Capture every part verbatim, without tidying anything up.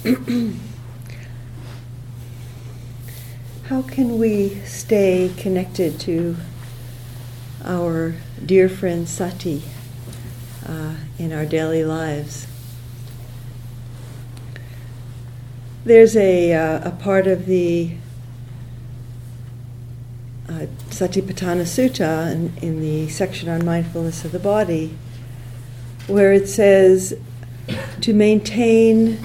how can we stay connected to our dear friend Sati uh, in our daily lives? There's a, uh, a part of the uh, Satipatthana Sutta in, in the section on mindfulness of the body, where it says to maintain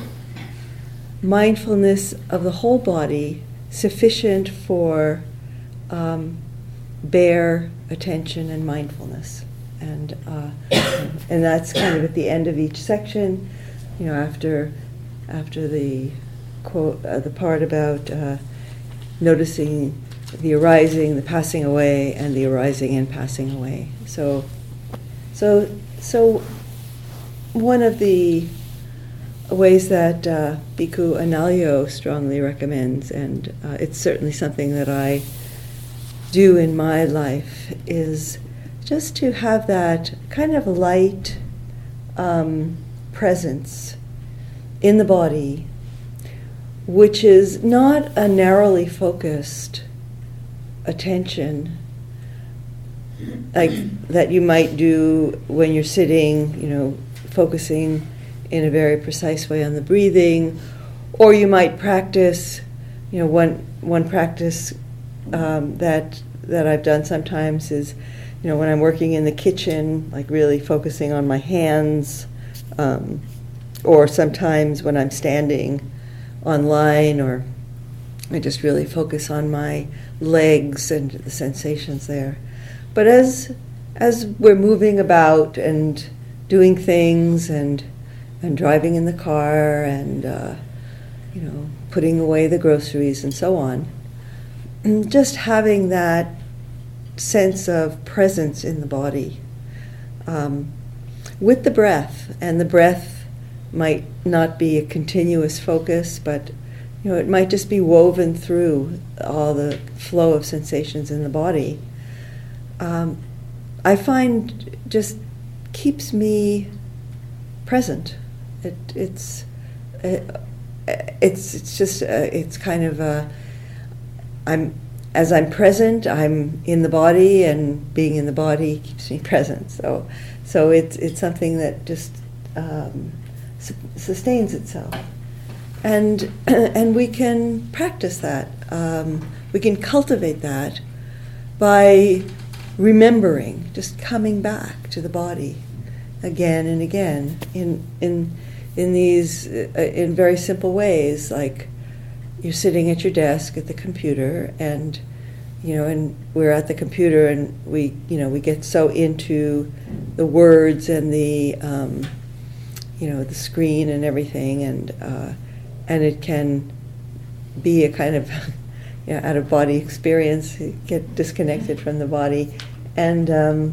mindfulness of the whole body sufficient for um, bare attention and mindfulness. And uh, and that's kind of at the end of each section, you know, after after the quote, uh, the part about uh, noticing the arising, the passing away, and the arising and passing away. So, so, so, one of the ways that uh, Bhikkhu Analayo strongly recommends, and uh, it's certainly something that I do in my life, is just to have that kind of light um, presence in the body, which is not a narrowly focused attention like that you might do when you're sitting, you know, focusing in a very precise way on the breathing, or you might practice, you know, one one practice um, that that I've done sometimes is, you know, when I'm working in the kitchen, like really focusing on my hands, um, or sometimes when I'm standing online, or I just really focus on my legs and the sensations there. But as as we're moving about and doing things and and driving in the car and uh, you know, putting away the groceries and so on, just having that sense of presence in the body um, with the breath. And the breath might not be a continuous focus, but you know, it might just be woven through all the flow of sensations in the body. Um, I find just keeps me present. It, it's it, it's it's just uh, it's kind of uh, I'm as I'm present, I'm in the body, and being in the body keeps me present. So so it's it's something that just um, su- sustains itself. And and we can practice that. Um, we can cultivate that by remembering, just coming back to the body again and again in in in these uh, in very simple ways. Like you're sitting at your desk at the computer, and you know, and we're at the computer, and we you know we get so into the words and the um, you know the screen and everything, and. Uh, And it can be a kind of you know, out-of-body experience. You get disconnected from the body, and um,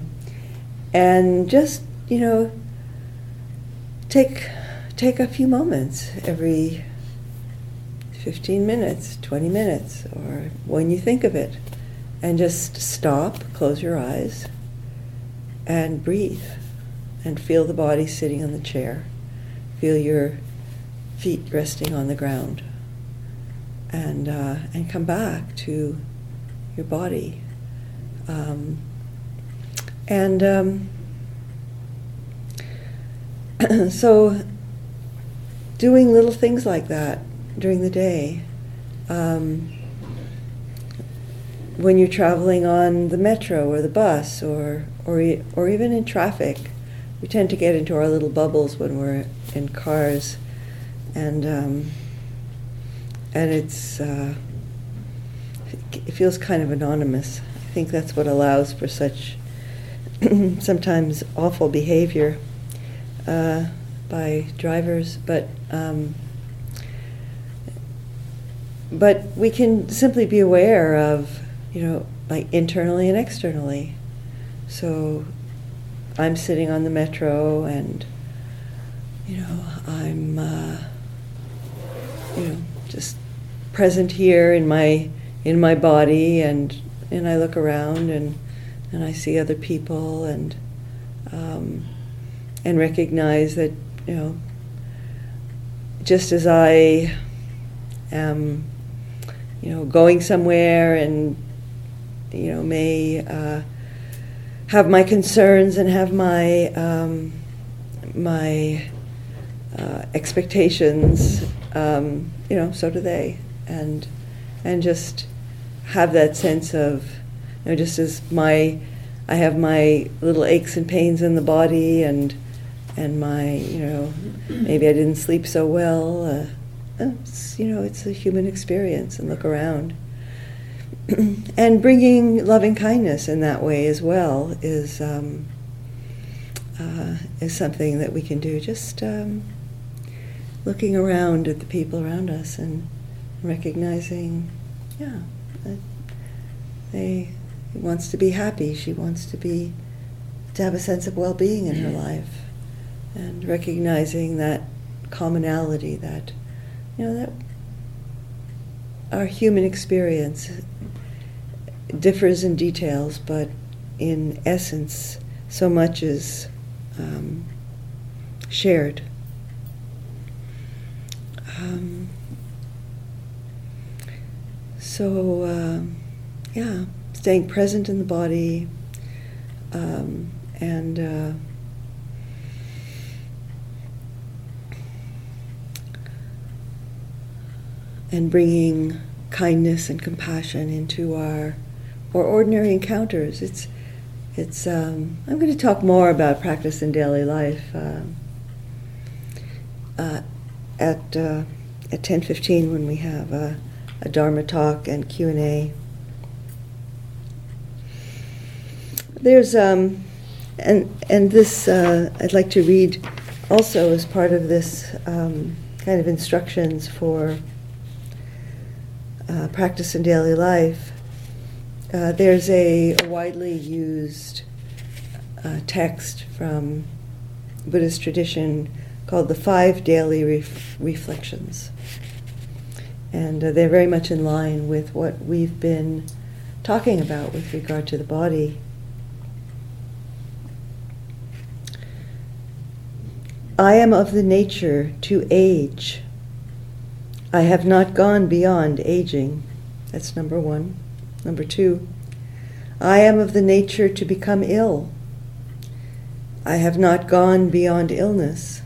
and just you know take take a few moments every fifteen minutes, twenty minutes, or when you think of it, and just stop, close your eyes, and breathe, and feel the body sitting on the chair. Feel your feet resting on the ground, and uh, and come back to your body, um, and um, so doing little things like that during the day. Um, when you're traveling on the metro or the bus, or or e- or even in traffic, we tend to get into our little bubbles when we're in cars. And um, and it's uh, it feels kind of anonymous. I think that's what allows for such sometimes awful behavior uh, by drivers. But um, but we can simply be aware of, you know, like internally and externally. So I'm sitting on the metro, and you know I'm. Uh, you know, just present here in my in my body, and and I look around, and and I see other people, and um, and recognize that, you know, just as I am, you know, going somewhere and, you know, may uh, have my concerns and have my um, my uh, expectations, um, you know, so do they, and and just have that sense of, you know, just as my I have my little aches and pains in the body, and and my, you know, maybe I didn't sleep so well. Uh, it's, you know, it's a human experience, and look around. And bringing loving kindness in that way as well is um, uh, is something that we can do. Just um, looking around at the people around us and recognizing, yeah, that they he wants to be happy. She wants to be to have a sense of well-being in her life, and recognizing that commonality, that, you know, that our human experience differs in details, but in essence, so much is um, shared. Um, so, uh, yeah, staying present in the body, um, and uh, and bringing kindness and compassion into our or ordinary encounters. It's it's. Um, I'm going to talk more about practice in daily life uh, uh, at uh, at ten fifteen when we have a, a Dharma talk and Q and A. There's um, and and this uh, I'd like to read also as part of this um, kind of instructions for uh, practice in daily life. Uh, there's a, a widely used uh, text from Buddhist tradition called the Five Daily Ref- Reflections. And uh, they're very much in line with what we've been talking about with regard to the body. I am of the nature to age. I have not gone beyond aging. That's number one. Number two, I am of the nature to become ill. I have not gone beyond illness.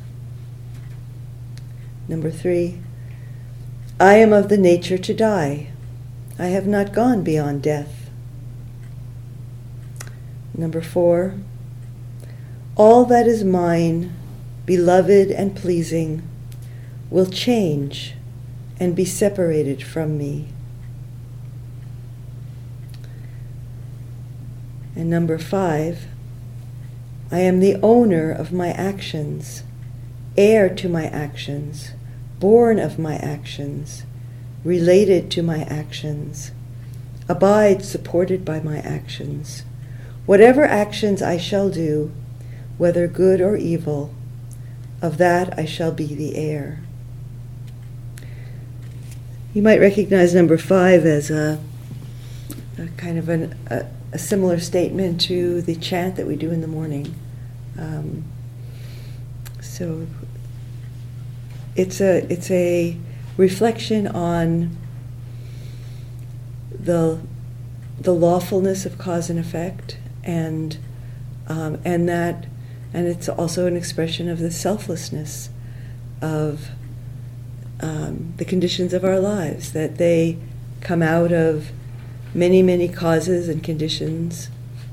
Number three, I am of the nature to die. I have not gone beyond death. Number four, all that is mine, beloved and pleasing, will change and be separated from me. And number five, I am the owner of my actions, heir to my actions, born of my actions, related to my actions, abide supported by my actions. Whatever actions I shall do, whether good or evil, of that I shall be the heir. You might recognize number five as a, a kind of an, a, a similar statement to the chant that we do in the morning. Um, so it's a it's a reflection on the the lawfulness of cause and effect, and um, and that and it's also an expression of the selflessness of um, the conditions of our lives, that they come out of many, many causes and conditions,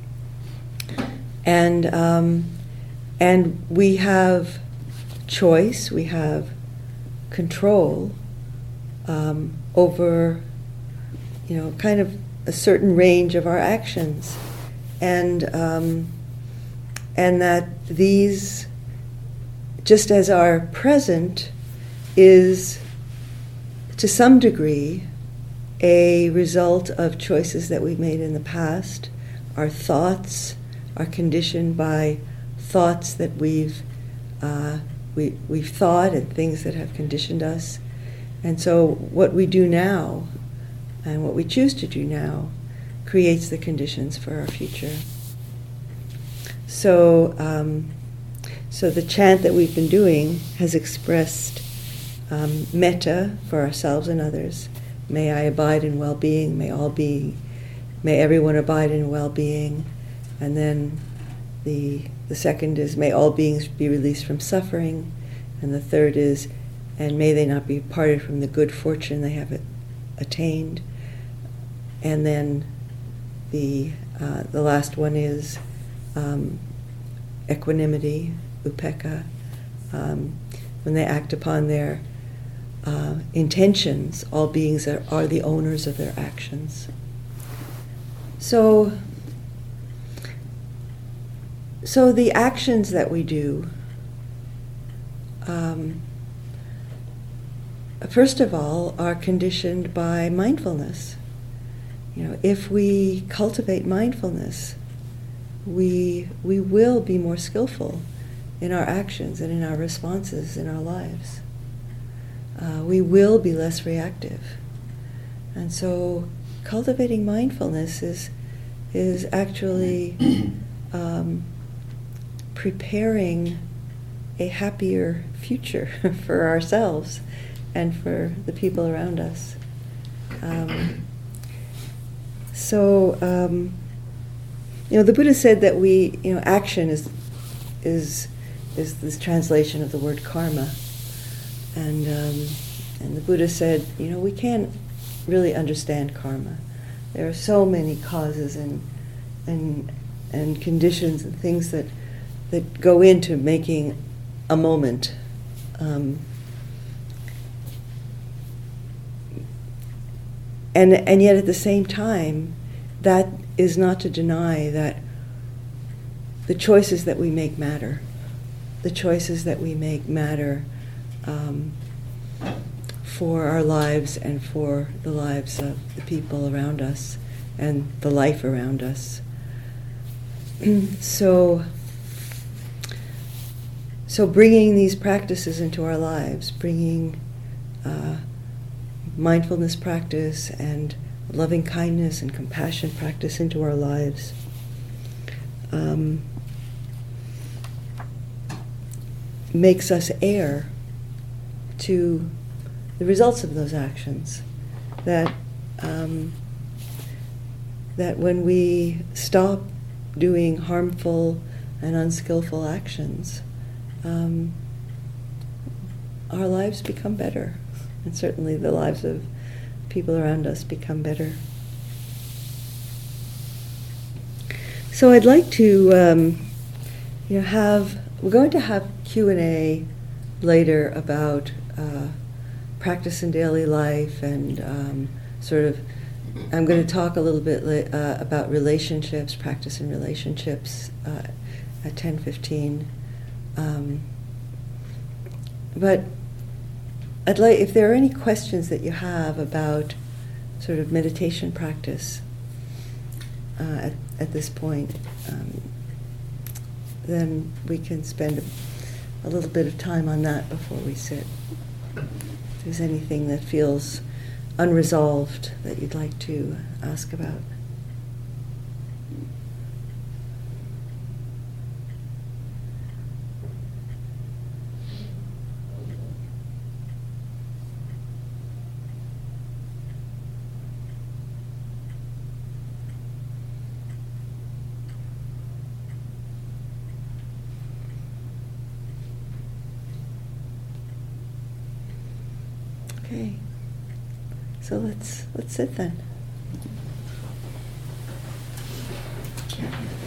and um, and we have choice, we have control um, over, you know, kind of a certain range of our actions, and um, and that these, just as our present is to some degree a result of choices that we've made in the past. Our thoughts are conditioned by thoughts that we've uh, we, we've thought, and things that have conditioned us. And so what we do now and what we choose to do now creates the conditions for our future. So, um, so the chant that we've been doing has expressed um, metta for ourselves and others. May I abide in well-being. May all be, may everyone abide in well-being. And then the the second is, may all beings be released from suffering. And the third is, and may they not be parted from the good fortune they have attained. And then the uh, the last one is um, equanimity, upekkha, um, when they act upon their uh, intentions. All beings are, are the owners of their actions. So, so the actions that we do, um, first of all, are conditioned by mindfulness. You know, if we cultivate mindfulness, we we will be more skillful in our actions and in our responses in our lives. Uh, we will be less reactive, and so cultivating mindfulness is is actually um, preparing a happier future for ourselves and for the people around us. Um, so, um, you know, the Buddha said that we, you know, action is is is this translation of the word karma, and um, and the Buddha said, you know, we can't really understand karma. There are so many causes and and and conditions and things that that go into making a moment. Um, and and yet at the same time, that is not to deny that the choices that we make matter. The choices that we make matter um, for our lives and for the lives of the people around us and the life around us. so, so bringing these practices into our lives, bringing uh, mindfulness practice and loving kindness and compassion practice into our lives, um, makes us heir to the results of those actions. That um, that when we stop doing harmful and unskillful actions, um, our lives become better, and certainly the lives of people around us become better. So I'd like to, um, you know, have we're going to have Q and A later about uh, practice in daily life, and um, sort of I'm going to talk a little bit la- uh, about relationships, practice in relationships uh, at ten fifteen. Um, but I'd like, if there are any questions that you have about sort of meditation practice uh, at, at this point, um, then we can spend a, a little bit of time on that before we sit. If there's anything that feels unresolved that you'd like to ask about. Okay, so let's let's sit then.